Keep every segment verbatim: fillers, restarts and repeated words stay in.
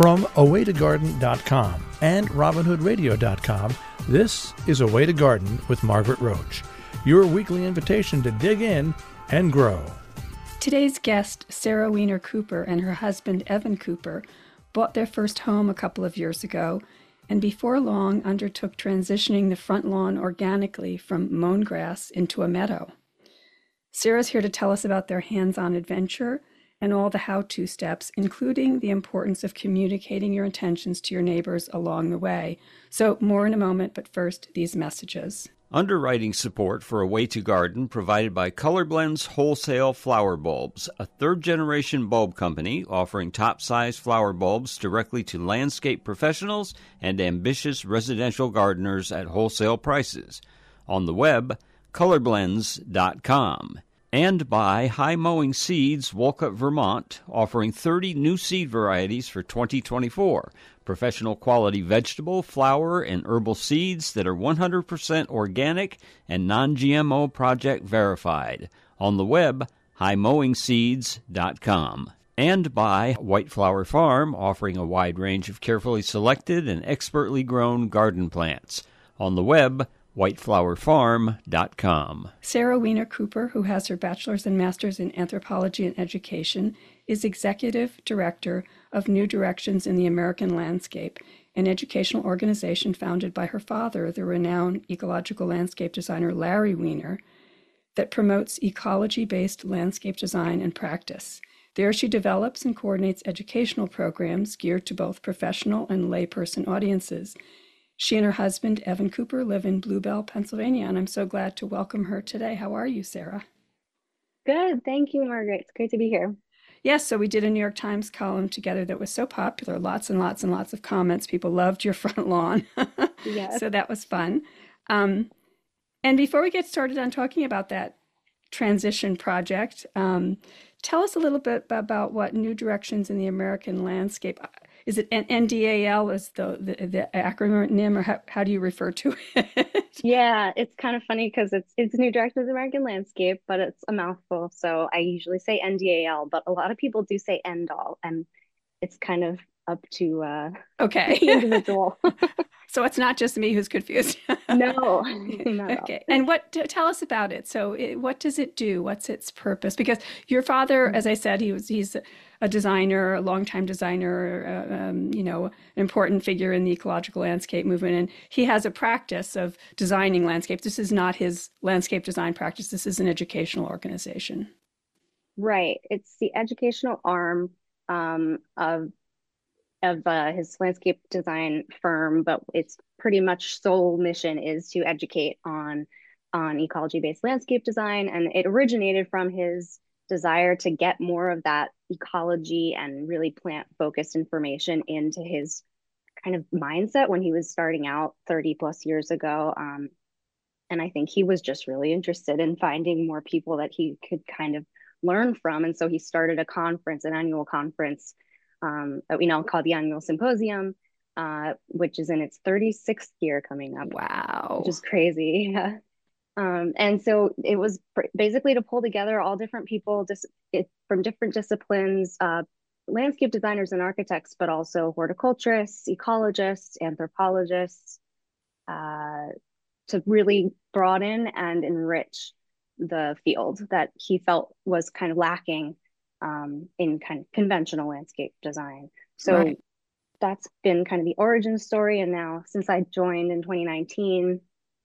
From a way to garden dot com and robin hood radio dot com, this is A Way to Garden with Margaret Roach, your weekly invitation to dig in and grow. Today's guest, Sarah Weiner Cooper, and her husband, Evan Cooper, bought their first home a couple of years ago, and before long undertook transitioning the front lawn organically from mown grass into a meadow. Sarah's here to tell us about their hands-on adventure and all the how-to steps, including the importance of communicating your intentions to your neighbors along the way. So more in a moment, but first, these messages. Underwriting support for A Way to Garden provided by Colorblends Wholesale Flower Bulbs, a third-generation bulb company offering top-size flower bulbs directly to landscape professionals and ambitious residential gardeners at wholesale prices. On the web, colorblends dot com. And by High Mowing Seeds, Wolcott, Vermont, offering thirty new seed varieties for twenty twenty-four. Professional quality vegetable, flower, and herbal seeds that are one hundred percent organic and non-G M O project verified. On the web, high mowing seeds dot com. And by White Flower Farm, offering a wide range of carefully selected and expertly grown garden plants. On the web, white flower farm dot com. Sarah Weiner Cooper, who has her bachelor's and master's in anthropology and education, is executive director of New Directions in the American Landscape, an educational organization founded by her father, the renowned ecological landscape designer Larry Weiner, that promotes ecology-based landscape design and practice. There she develops and coordinates educational programs geared to both professional and layperson audiences. She and her husband, Evan Cooper, live in Bluebell, Pennsylvania, and I'm so glad to welcome her today. How are you, Sarah? Good. Thank you, Margaret. It's great to be here. Yes, so we did a New York Times column together that was so popular, lots and lots and lots of comments. People loved your front lawn. Yes. So that was fun. Um, and before we get started on talking about that transition project, um, tell us a little bit about what New Directions in the American Landscape. Is it N D A L is the, the, the acronym, or how, how do you refer to it? Yeah, it's kind of funny because it's it's New Directions American Landscape, but it's a mouthful. So I usually say N D A L, but a lot of people do say N D A L, and it's kind of up to uh, okay. the individual. So it's not just me who's confused. No, not at all. Okay. And what t- tell us about it. So it, what does it do? What's its purpose? Because your father, as I said, he was he's a designer, a longtime designer, uh, um, you know, an important figure in the ecological landscape movement, and he has a practice of designing landscapes. This is not his landscape design practice. This is an educational organization. Right. It's the educational arm um, of of uh, his landscape design firm, but its pretty much sole mission is to educate on on ecology-based landscape design. And it originated from his desire to get more of that ecology and really plant-focused information into his kind of mindset when he was starting out thirty plus years ago. Um, and I think he was just really interested in finding more people that he could kind of learn from. And so he started a conference, an annual conference Um, that we now call the Annual Symposium, uh, which is in its thirty-sixth year coming up. Wow. Which is crazy. Yeah. Um, and so it was pr- basically to pull together all different people dis- it, from different disciplines, uh, landscape designers and architects, but also horticulturists, ecologists, anthropologists, uh, to really broaden and enrich the field that he felt was kind of lacking Um, in kind of conventional landscape design. So right. That's been kind of the origin story. And now since I joined in twenty nineteen,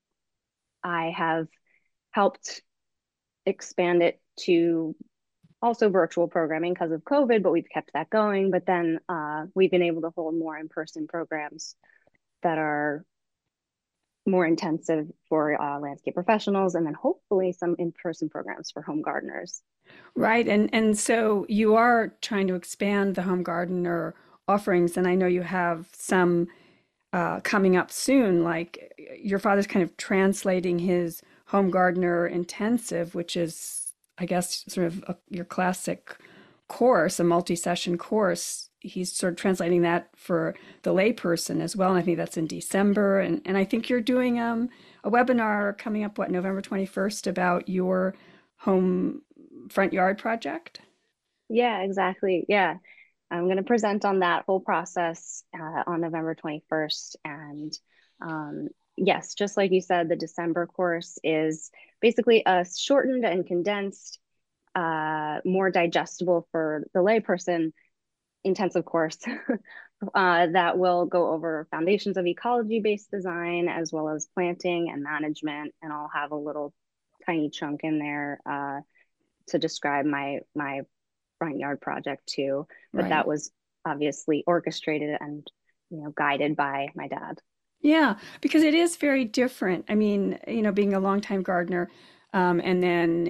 I have helped expand it to also virtual programming because of COVID, but we've kept that going. But then uh, we've been able to hold more in-person programs that are more intensive for uh, landscape professionals, and then hopefully some in-person programs for home gardeners. Right. And and so you are trying to expand the home gardener offerings, and I know you have some uh, coming up soon, like your father's kind of translating his home gardener intensive, which is, I guess, sort of a, your classic course, a multi-session course. He's sort of translating that for the layperson as well. And I think that's in December. And, and I think you're doing um, a webinar coming up, what, November twenty-first about your home front yard project? Yeah, exactly. Yeah. I'm going to present on that whole process uh, on November twenty-first. And um, yes, just like you said, the December course is basically a shortened and condensed, uh, more digestible for the layperson intensive course uh, that will go over foundations of ecology-based design as well as planting and management. And I'll have a little tiny chunk in there uh, to describe my my front yard project too. But Right. that was obviously orchestrated and, you know, guided by my dad. Yeah, because it is very different. I mean, you know, being a longtime gardener, um, and then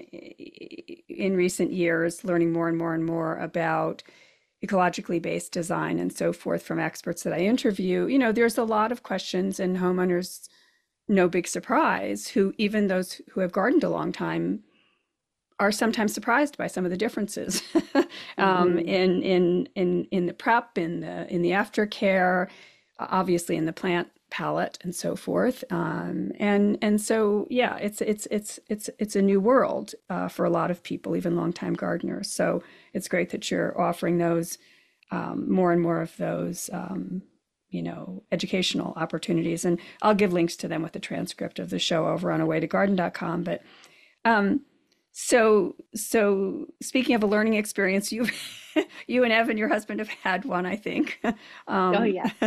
in recent years, learning more and more and more about ecologically based design and so forth from experts that I interview, you know, there's a lot of questions, and homeowners, no big surprise, who even those who have gardened a long time are sometimes surprised by some of the differences um, Mm-hmm. in in in in the prep, in the in the aftercare, obviously in the plant palette and so forth. Um, and and so yeah, it's it's it's it's it's a new world uh, for a lot of people, even longtime gardeners. So it's great that you're offering those um, more and more of those. Um, you know, educational opportunities. And I'll give links to them with the transcript of the show over on away to garden dot com. But um, so, so speaking of a learning experience, you, you and Evan, your husband, have had one, I think, Oh um, yeah.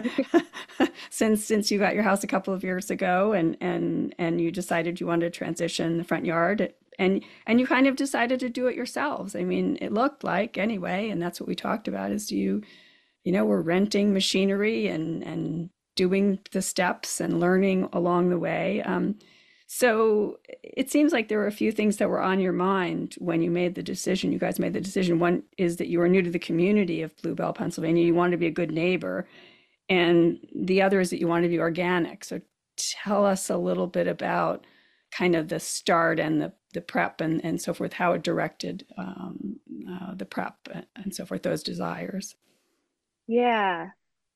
since since you got your house a couple of years ago, and and and you decided you wanted to transition the front yard, and and you kind of decided to do it yourselves. I mean, it looked like anyway, and that's what we talked about. Is you, you know, we're renting machinery and and doing the steps and learning along the way. Um, so it seems like there were a few things that were on your mind when you made the decision. You guys made the decision. One is that you were new to the community of Bluebell, Pennsylvania. You wanted to be a good neighbor. And the other is that you wanted to be organic. So tell us a little bit about kind of the start and the, the prep and, and so forth, how it directed um, uh, the prep and so forth, those desires. Yeah.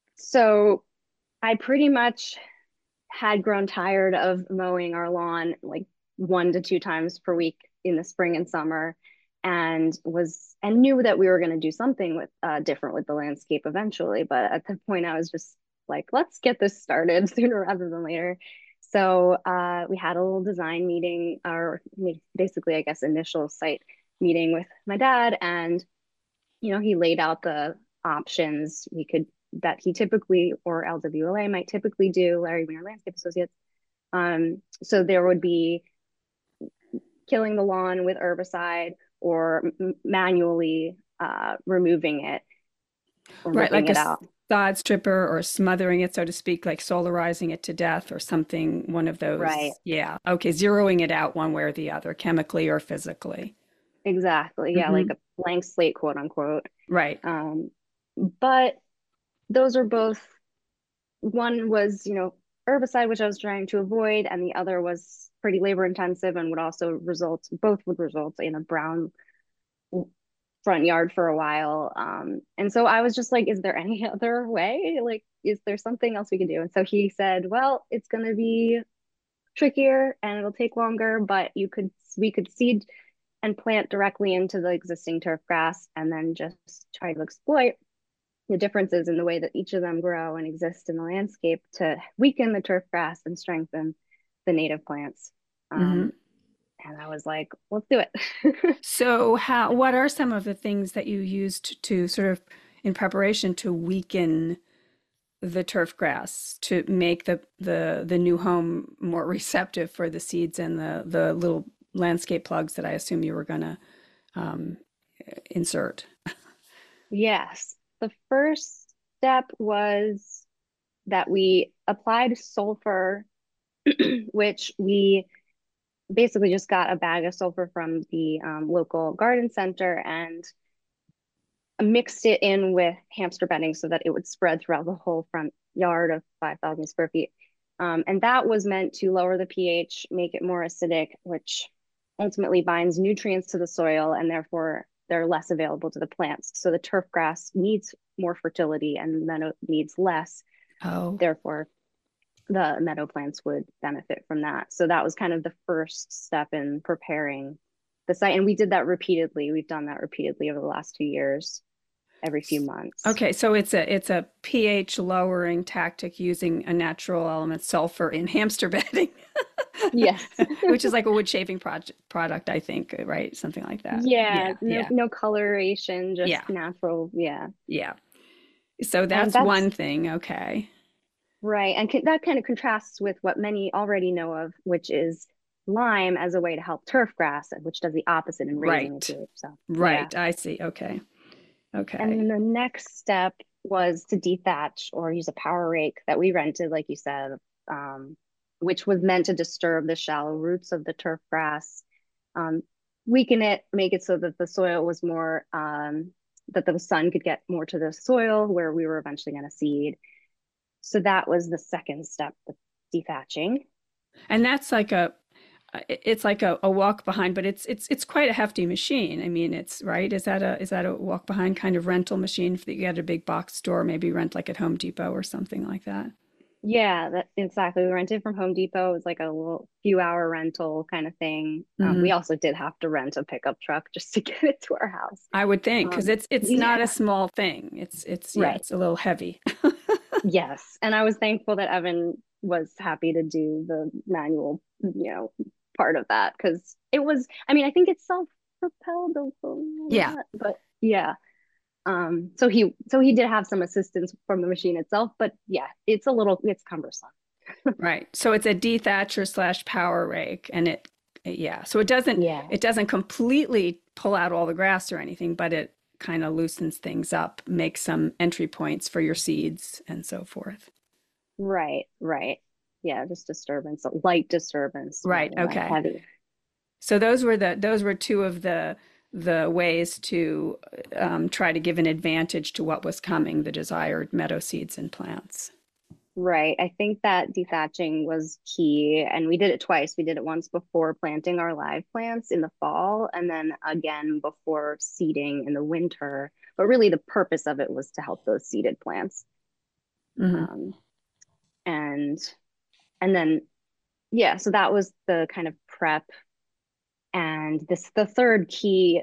So I pretty much had grown tired of mowing our lawn like one to two times per week in the spring and summer, and was and knew that we were going to do something with uh, different with the landscape eventually. But at the point, I was just like, let's get this started sooner rather than later. So uh, we had a little design meeting, or basically, I guess, initial site meeting with my dad, and you know, he laid out the options we could that he typically, or L W L A might typically do, Larry Wiener Landscape Associates. Um, so there would be killing the lawn with herbicide, or m- manually uh, removing it or Right, ripping like a it out. sod stripper or smothering it, so to speak, like solarizing it to death or something, one of Right. those. Yeah. Okay. Zeroing it out one way or the other, chemically or physically. Exactly. Yeah, like Hmm. a blank slate, quote unquote. Right. Um, but those are both, one was, you know, herbicide, which I was trying to avoid, and the other was pretty labor intensive and would also result, both would result in a brown front yard for a while. Um, and so I was just like, is there any other way? Like, is there something else we can do? And so he said, well, it's going to be trickier and it'll take longer, but you could, we could seed and plant directly into the existing turf grass and then just try to exploit the differences in the way that each of them grow and exist in the landscape to weaken the turf grass and strengthen the native plants. Hmm. Um, and I was like, let's do it. So, how, what are some of the things that you used to sort of in preparation to weaken the turf grass to make the the the new home more receptive for the seeds and the the little landscape plugs that I assume you were going to um, insert? Yes. The first step was that we applied sulfur, which we basically just got a bag of sulfur from the um, local garden center and mixed it in with hamster bedding so that it would spread throughout the whole front yard of five thousand square feet. Um, and that was meant to lower the pH, make it more acidic, which ultimately binds nutrients to the soil and therefore they're less available to the plants. So the turf grass needs more fertility and meadow needs less. Oh, Therefore, the meadow plants would benefit from that. So that was kind of the first step in preparing the site. And we did that repeatedly. We've done that repeatedly over the last two years. every few months. Okay, so it's a it's a pH lowering tactic using a natural element, sulfur, in hamster bedding, Yes. which is like a wood shaving project product, I think, right? Something like that. Yeah, Yeah, no yeah, no coloration, just yeah, natural. Yeah. yeah. So And that's that's one thing. Okay. right. And that kind of contrasts with what many already know of, which is lime as a way to help turf grass, which does the opposite in raising its Right. roots. So, yeah. Right. I see. Okay. And Okay. then the next step was to dethatch or use a power rake that we rented, like you said, um, which was meant to disturb the shallow roots of the turf grass, um, weaken it, make it so that the soil was more, um, that the sun could get more to the soil where we were eventually going to seed. So that was the second step, the dethatching. And that's like a it's like a, a walk behind, but it's it's it's quite a hefty machine. I mean, it's right. Is that a is that a walk behind kind of rental machine that you get at a big box store, maybe rent like at Home Depot or something like that? Yeah, that exactly. We rented from Home Depot. It was like a little few hour rental kind of thing. Um, we Hmm. also did have to rent a pickup truck just to get it to our house. I would think because Um, it's it's not a yeah, small thing. It's it's yeah, right. it's a little heavy. Yes. And I was thankful that Evan was happy to do the manual, you know, part of that because it was, I mean, I think it's self-propelled a little Yeah, bit, but yeah. Um, so he so he did have some assistance from the machine itself, but yeah, it's a little it's cumbersome. right. So it's a dethatcher slash power rake, and it yeah. So it doesn't Yeah. it doesn't completely pull out all the grass or anything, but it kind of loosens things up, makes some entry points for your seeds and so forth. Right, right. Yeah, just disturbance, light disturbance Right. rather than Okay. heavy. So those were the those were two of the the ways to um, try to give an advantage to what was coming, the desired meadow seeds and plants. Right. I think that dethatching was key. And we did it twice. We did it once before planting our live plants in the fall, and then again before seeding in the winter. But really, the purpose of it was to help those seeded plants. Hmm. Um, and and then yeah, so that was the kind of prep. And this the third key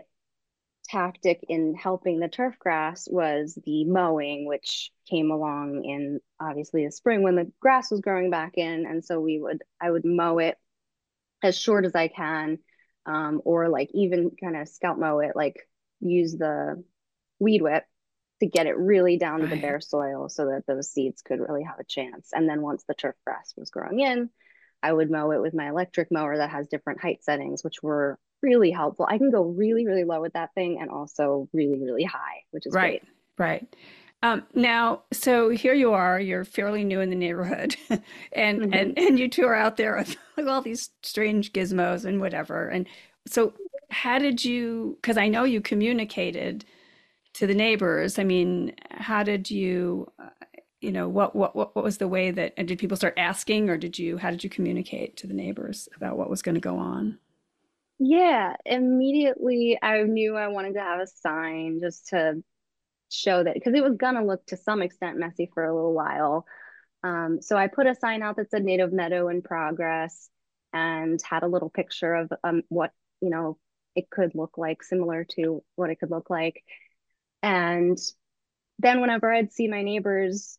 tactic in helping the turf grass was the mowing, which came along in obviously the spring when the grass was growing back in. And so we would, I would mow it as short as I can, um, or like even kind of scalp mow it, like use the weed whip to get it really down to the Right. bare soil so that those seeds could really have a chance. And then once the turf grass was growing in, I would mow it with my electric mower that has different height settings, which were really helpful. I can go really, really low with that thing and also really, really high, which is Right. great. Right. Um, now, so here you are, you're fairly new in the neighborhood and Mhm. and and you two are out there with like all these strange gizmos and whatever. And so how did you, because I know you communicated to the neighbors. I mean, how did you, uh, you know, what, what, what, what was the way that, and did people start asking or did you, how did you communicate to the neighbors about what was going to go on? Yeah, immediately I knew I wanted to have a sign just to show that because it was gonna look to some extent messy for a little while. Um, so I put a sign out that said Native Meadow in progress and had a little picture of um, what, you know, it could look like, similar to what it could look like. And then whenever I'd see my neighbors,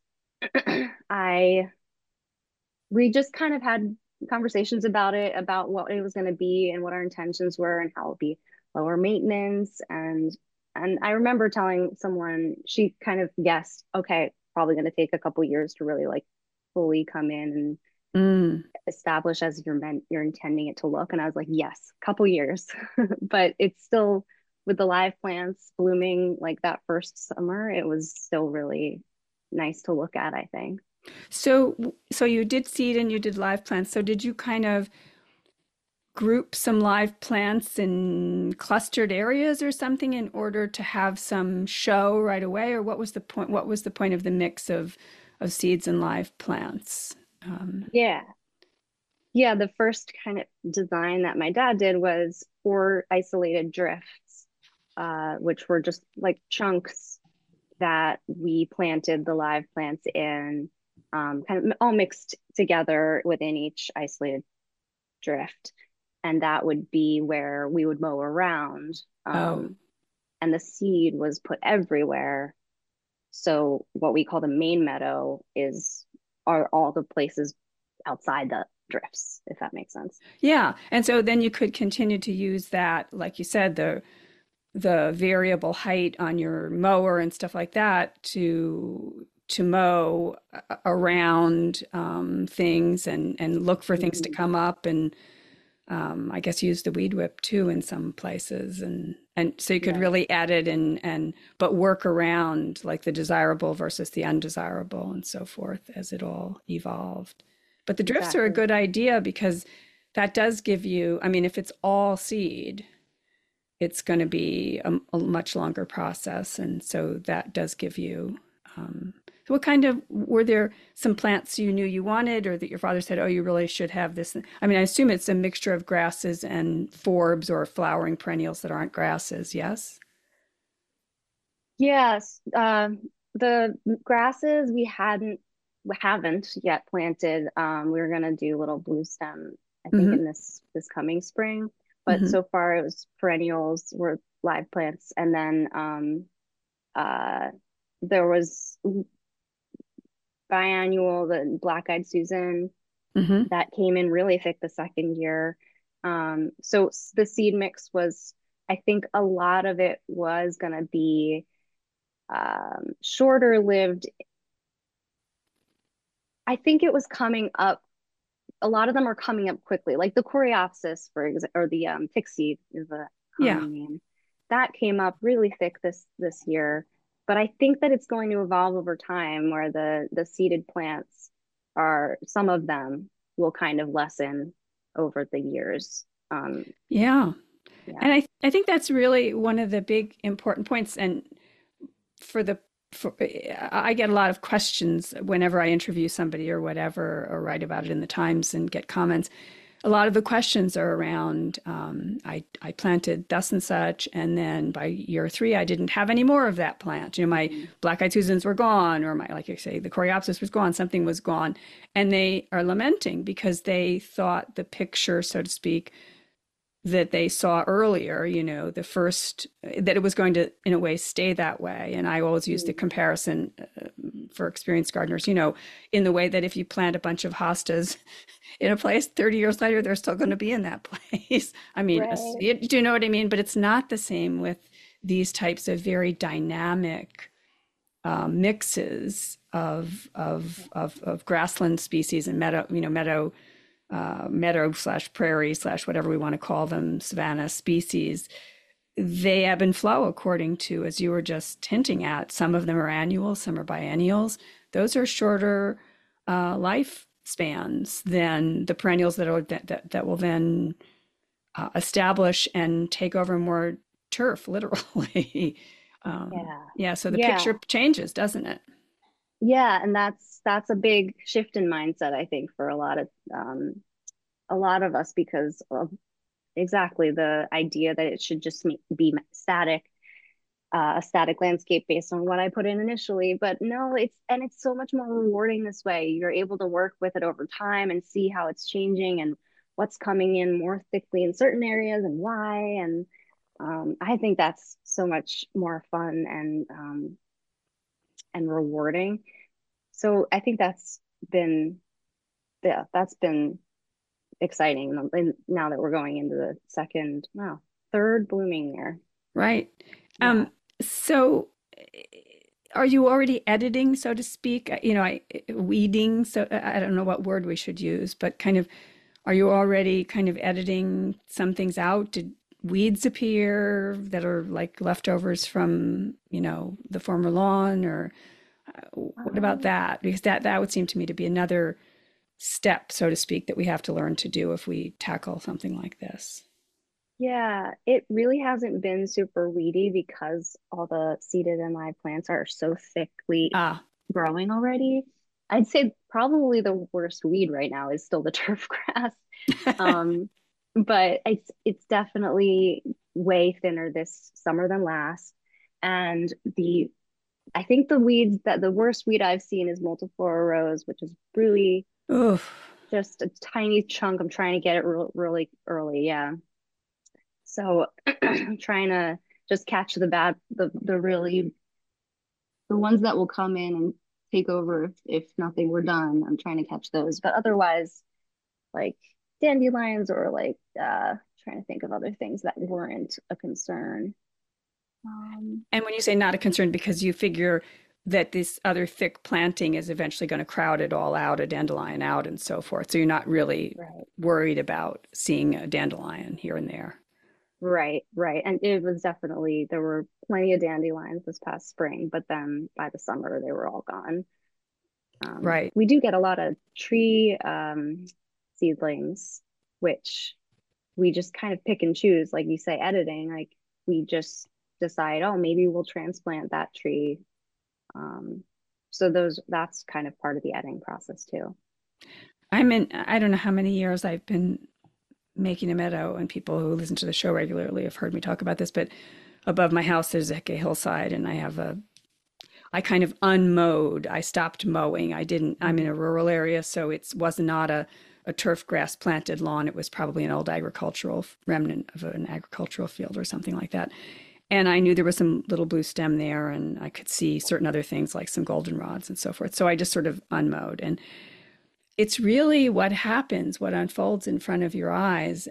I we just kind of had conversations about it, about what it was going to be and what our intentions were and how it would be lower maintenance. And and I remember telling someone, she kind of guessed, okay, probably going to take a couple years to really like fully come in and Mm, establish as you're meant you're intending it to look. And I was like, yes, couple years. But it's still with the live plants blooming like that first summer, it was still really nice to look at, I think. so, so you did seed and you did live plants. So did you kind of group some live plants in clustered areas or something in order to have some show right away? Or what was the point? What was the point of the mix of of seeds and live plants? Um, Yeah. Yeah, the first kind of design that my dad did was four isolated drifts, uh, which were just like chunks that we planted the live plants in, um, kind of all mixed together within each isolated drift. And that would be where we would mow around. oh, Um, and the seed was put everywhere. So what we call the main meadow is are all the places outside the drifts, if that makes sense. Yeah. And so then you could continue to use that, like you said, the the variable height on your mower and stuff like that to to mow around um, things and and look for things to Mhm. come up and um, I guess use the weed whip too in some places and and so you could Right. really edit and and but work around like the desirable versus the undesirable and so forth as it all evolved. But the drifts are a Exactly. good idea because that does give you, I mean, if it's all seed, it's going to be a, a much longer process. And so that does give you, um, so what kind of, were there some plants you knew you wanted or that your father said, oh, you really should have this? I mean, I assume it's a mixture of grasses and forbs or flowering perennials that aren't grasses, yes? Yes. Um, the grasses we hadn't we haven't yet planted. Um, we were gonna do little blue stem, I think, Mm-hmm. in this this coming spring. But Mm-hmm. so far it was perennials were live plants. And then um uh there was biannual, the black-eyed Susan Mm-hmm. that came in really thick the second year. Um, so the seed mix was, I think a lot of it was gonna be um, shorter lived. I think it was coming up. A lot of them are coming up quickly, like the Coreopsis, for example, or the um, Pixie is a Yeah. common name. That came up really thick this this year, but I think that it's going to evolve over time, where the the seeded plants are some of them will kind of lessen over the years. Um, Yeah. yeah. And I, I think that's really one of the big important points. And for the for, I get a lot of questions whenever I interview somebody or whatever, or write about it in the Times and get comments. A lot of the questions are around um, I, I planted thus and such, and then by year three, I didn't have any more of that plant. You know, my Mhm. black-eyed Susans were gone, or my, like you say, the Coreopsis was gone, something was gone. And they are lamenting because they thought the picture, so to speak, that they saw earlier, you know, the first, that it was going to, in a way, stay that way. And I always use the Mhm. comparison uh, for experienced gardeners, you know, in the way that if you plant a bunch of hostas in a place, thirty years later, they're still going to be in that place. I mean, Right. you, do you know what I mean? But it's not the same with these types of very dynamic um, mixes of, of, of, of grassland species and meadow, you know, meadow uh, meadow slash prairie slash whatever we want to call them, savanna species, they ebb and flow according to, as you were just hinting at, some of them are annual, some are biennials. Those are shorter uh, life spans than the perennials that, are, that, that, that will then uh, establish and take over more turf, literally. um, Yeah. yeah, so the Yeah. picture changes, doesn't it? Yeah, and that's that's a big shift in mindset, I think, for a lot of um a lot of us because of exactly the idea that it should just be static, uh, a static landscape based on what I put in initially. But no, it's and it's so much more rewarding this way. You're able to work with it over time and see how it's changing and what's coming in more thickly in certain areas and why. And um, I think that's so much more fun and um, and rewarding. So I think that's been yeah, that's been exciting. And now that we're going into the second, wow, third blooming year. Right. Yeah. Um, so are you already editing, so to speak? Uh, You know, I weeding, so I I don't know what word we should use, but kind of are you already kind of editing some things out? Did weeds appear that are like leftovers from, you know, the former lawn or uh, what about Um, that? Because that that would seem to me to be another step, so to speak, that we have to learn to do if we tackle something like this. yeah, it really hasn't been super weedy because all the seeded M I plants are so thickly Ah, growing already. I'd say probably the worst weed right now is still the turf grass. Um, but it's it's definitely way thinner this summer than last. And the I think the weeds that the worst weed I've seen is multiflora rose, which is really oof. just a tiny chunk. I'm trying to get it real, really early. Yeah. So I'm trying to just catch the bad, the the really the ones that will come in and take over if, if nothing were done. I'm trying to catch those, but otherwise, like dandelions or like uh, trying to think of other things that weren't a concern. Um, And when you say not a concern, because you figure that this other thick planting is eventually going to crowd it all out, a dandelion out and so forth. So you're not really right. worried about seeing a dandelion here and there. Right, right. And it was definitely, there were plenty of dandelions this past spring, but then by the summer they were all gone. Um, Right. we do get a lot of tree um, seedlings, which we just kind of pick and choose, like you say, editing, like we just decide, oh, maybe we'll transplant that tree. Um, so those, that's kind of part of the editing process too. I'm in, I don't know how many years I've been making a meadow, and people who listen to the show regularly have heard me talk about this, but above my house there's like a hillside, and I have a, I kind of unmowed. I stopped mowing. I didn't, I'm in a rural area, so it was not a, a turf grass planted lawn. It was probably an old agricultural remnant of an agricultural field or something like that. And I knew there was some little blue stem there, and I could see certain other things like some goldenrods and so forth. So I just sort of unmowed. And it's really what happens, what unfolds in front of your eyes.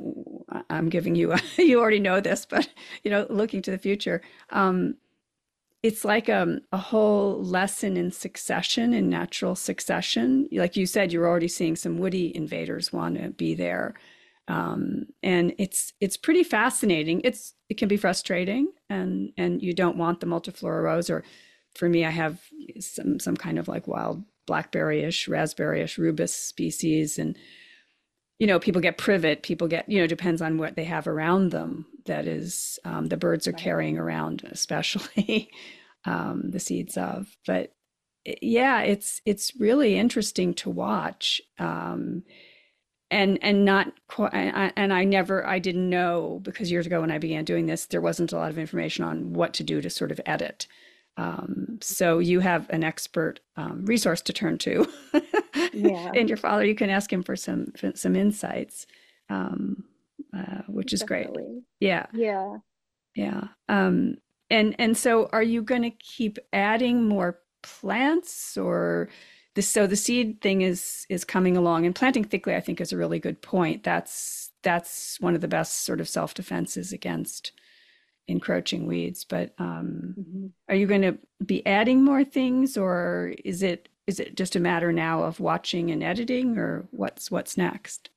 I'm giving you, you already know this, but, you know, looking to the future, um, it's like a, a whole lesson in succession, in natural succession. Like you said, you're already seeing some woody invaders want to be there. Um, and it's it's pretty fascinating. It's it can be frustrating, and and you don't want the multiflora rose. Or for me, I have some some kind of like wild blackberry-ish, raspberry-ish rubus species, and you know, people get privet, people get, you know, depends on what they have around them. That is, um, the birds are Right. carrying around, especially um, the seeds of. But yeah, it's it's really interesting to watch. Um, and and not quite, and I never, I didn't know, because years ago when I began doing this, there wasn't a lot of information on what to do to sort of edit. Um, so you have an expert um, resource to turn to, Yeah, and your father. You can ask him for some for some insights, um, uh, which is great. definitely. Yeah, Yeah. yeah. Um, and and so, are you going to keep adding more plants, or the so the seed thing is is coming along, and planting thickly, I think, is a really good point. That's that's one of the best sort of self-defenses against encroaching weeds. But um, Mhm. are you going to be adding more things, or is it is it just a matter now of watching and editing, or what's what's next?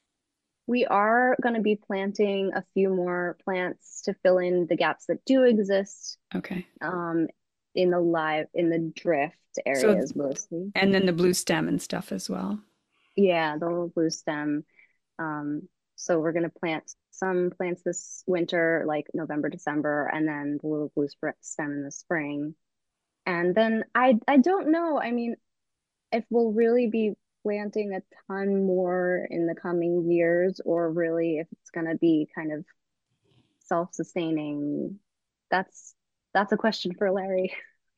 We are going to be planting a few more plants to fill in the gaps that do exist Okay. um, in the live in the drift So, areas mostly. and then the blue stem and stuff as well. Yeah, the little blue stem. Um, so we're going to plant some plants this winter, like November, December, and then the little blue spr- stem in the spring. And then I I don't know. I mean, if we'll really be planting a ton more in the coming years, or really if it's going to be kind of self-sustaining, that's that's a question for Larry,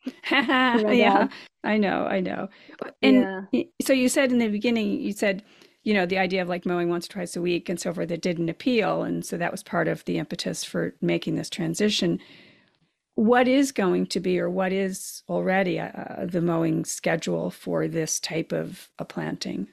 for my Yeah, dad. I know, I know. And Yeah. y- so you said in the beginning, you said, you know, the idea of like mowing once or twice a week and so forth, that didn't appeal. And so that was part of the impetus for making this transition. What is going to be, or what is already uh, the mowing schedule for this type of a planting?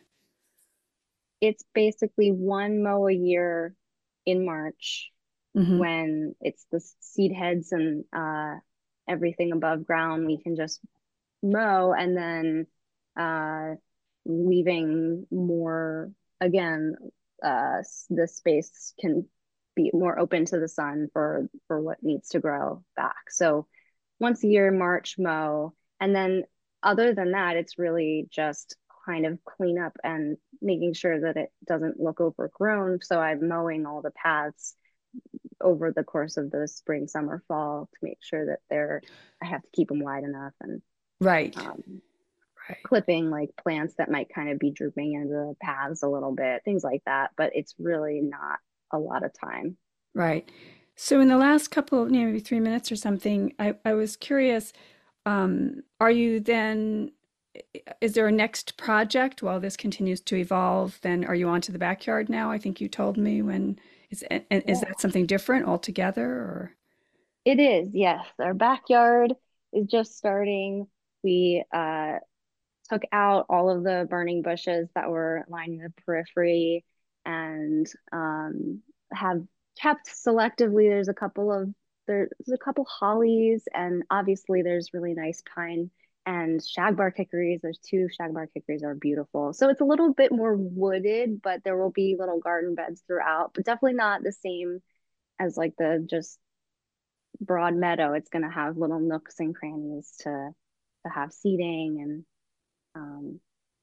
It's basically one mow a year in March Hmm. when it's the seed heads and uh, everything above ground. We can just mow, and then uh, leaving more again. Uh, the space can be more open to the sun for for what needs to grow back. So once a year, March mow, and then other than that, it's really just kind of clean up and making sure that it doesn't look overgrown. So I'm mowing all the paths over the course of the spring, summer, fall to make sure that they're, I have to keep them wide enough, and Right, um, right, clipping like plants that might kind of be drooping into the paths a little bit, things like that. But it's really not a lot of time. right. So in the last couple of, you know, maybe three minutes or something, I, I was curious, um, are you then, is there a next project while this continues to evolve? Then are you on to the backyard now? I think you told me when, is, and is Yeah. that something different altogether, or? It is, yes. Our backyard is just starting. We uh, took out all of the burning bushes that were lining the periphery and um, have kept selectively. There's a couple of there's a couple hollies, and obviously there's really nice pine and shagbark hickories. There's two shagbark hickories that are beautiful. So it's a little bit more wooded, but there will be little garden beds throughout, but definitely not the same as like the just broad meadow. It's going to have little nooks and crannies to to have seating, and um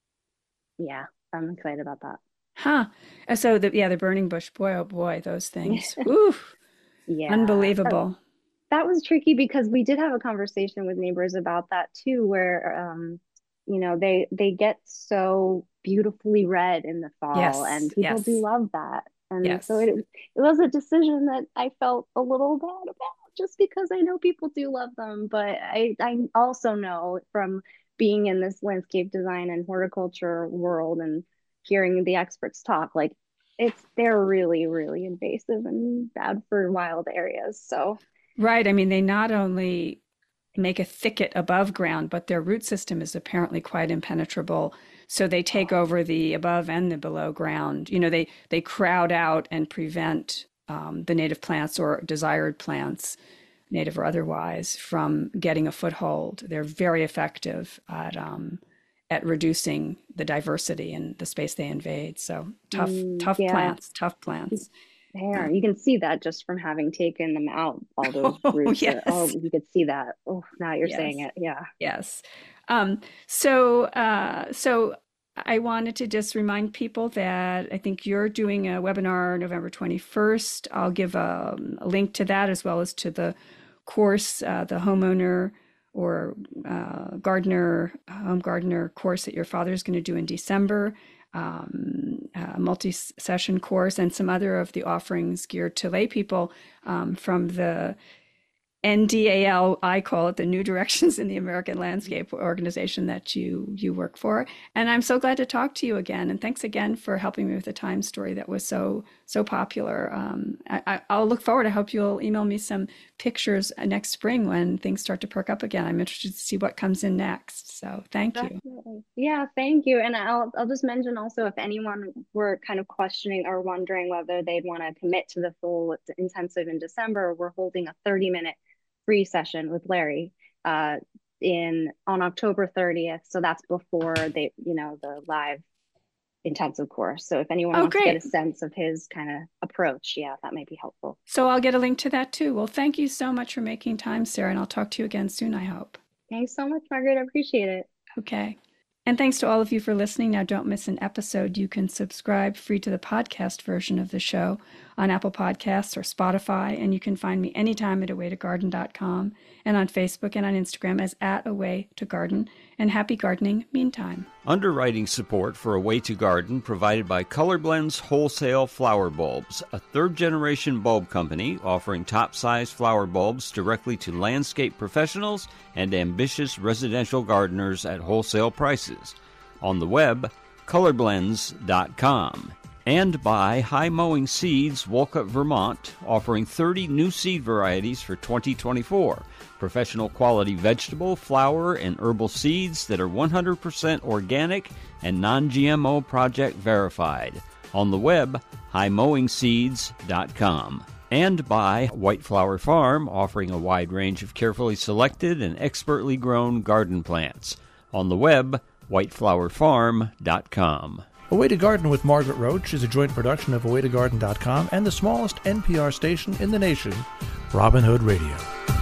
yeah, I'm excited about that. Huh. Uh, So the yeah, the burning bush, boy, oh boy, those things. Ooh, Yeah, that, unbelievable. that was tricky because we did have a conversation with neighbors about that too, where um you know they they get so beautifully red in the fall, and Yes, people do yes, love that. And so yes. it it was a decision that I felt a little bad about, just because I know people do love them, but I I also know from being in this landscape design and horticulture world and hearing the experts talk, like it's they're really, really invasive and bad for wild areas. So Right. I mean, they not only make a thicket above ground, but their root system is apparently quite impenetrable. So they take over the above and the below ground. You know, they they crowd out and prevent um, the native plants or desired plants, native or otherwise, from getting a foothold. They're very effective at um, at reducing the diversity in the space they invade. So tough, mm, tough yeah, plants, tough plants. there Uh, you can see that just from having taken them out. All those oh roots are, oh, yes, you could see that. Oh, now you're saying yes. it. Yeah. Yes. Um, so, uh, so I wanted to just remind people that I think you're doing a webinar November twenty-first. I'll give a, a link to that as well as to the course, uh, the homeowner or uh, gardener, home gardener course that your father is going to do in December, um, a multi-session course, and some other of the offerings geared to lay people um, from the N D A L, I call it the New Directions in the American Landscape organization that you you work for. And I'm so glad to talk to you again. And thanks again for helping me with the Time story that was so so popular. Um, I, I'll look forward. I hope you'll email me some pictures next spring when things start to perk up again. I'm interested to see what comes in next. So thank you. Definitely. Yeah, thank you. And I'll I'll just mention also, if anyone were kind of questioning or wondering whether they'd want to commit to the full intensive in December, we're holding a thirty minute free session with Larry uh in on October thirtieth. So that's before they, you know, the live intensive course. So if anyone Oh, wants to get a great. sense of his kind of approach, yeah, that might be helpful. So I'll get a link to that too. Well, thank you so much for making time, Sarah, and I'll talk to you again soon, I hope. Thanks so much, Margaret. I appreciate it. Okay. And thanks to all of you for listening. Now, don't miss an episode. You can subscribe free to the podcast version of the show on Apple Podcasts or Spotify. And you can find me anytime at away to garden dot com and on Facebook and on Instagram as at away to garden. And happy gardening meantime. Underwriting support for A Way to Garden provided by Colorblends Wholesale Flower Bulbs, a third-generation bulb company offering top-size flower bulbs directly to landscape professionals and ambitious residential gardeners at wholesale prices. On the web, colorblends dot com. And by High Mowing Seeds, Wolcott, Vermont, offering thirty new seed varieties for twenty twenty-four. Professional quality vegetable, flower, and herbal seeds that are one hundred percent organic and non G M O project verified. On the web, high mowing seeds dot com. And by White Flower Farm, offering a wide range of carefully selected and expertly grown garden plants. On the web, white flower farm dot com. A Way to Garden with Margaret Roach is a joint production of away to garden dot com and the smallest N P R station in the nation, Robin Hood Radio.